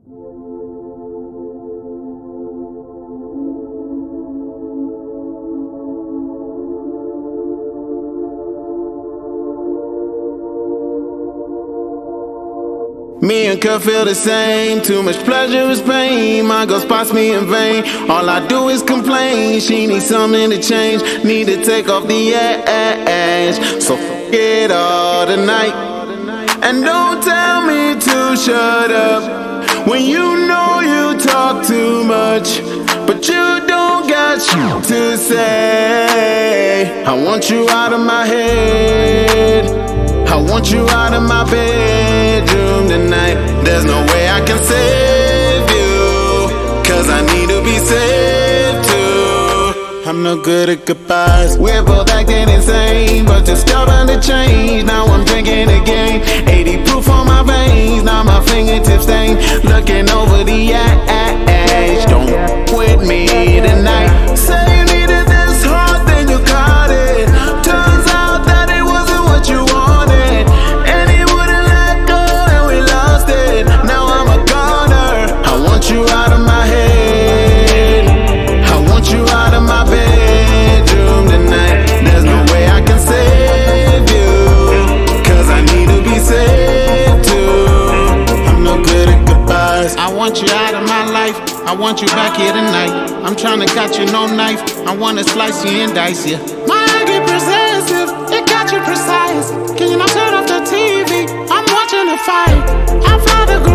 Me and Kurt feel the same. Too much pleasure is pain. My girl spots me in vain. All I do is complain. She needs something to change. Need to take off the edge. So forget all tonight. And don't tell me to shut up when you know you talk too much, but you don't got shit to say. I want you out of my head. I want you out of my bedroom tonight. There's no way I can save you, 'cause I need to be saved too. I'm no good at goodbyes. We're both acting insane, but you're stubborn to change. Now I'm drinking again. 80 proof on my veins. Now my fingertips stain. Looking over the edge. Don't with me tonight. Say you needed this hard, then you got it. Turns out that it wasn't what you wanted, and he wouldn't let go, and we lost it. Now I'm a goner. I want you out of my head. I want you out of my bedroom tonight. There's no way I can save you, 'cause I need to be saved too. I'm no good at goodbyes. I want you out of my life. I want you back here tonight. I'm trying to cut you, no knife. I wanna slice you and dice you. My eye get possessive, it got you precise. Can you not turn off the TV? I'm watching a fight. I fly the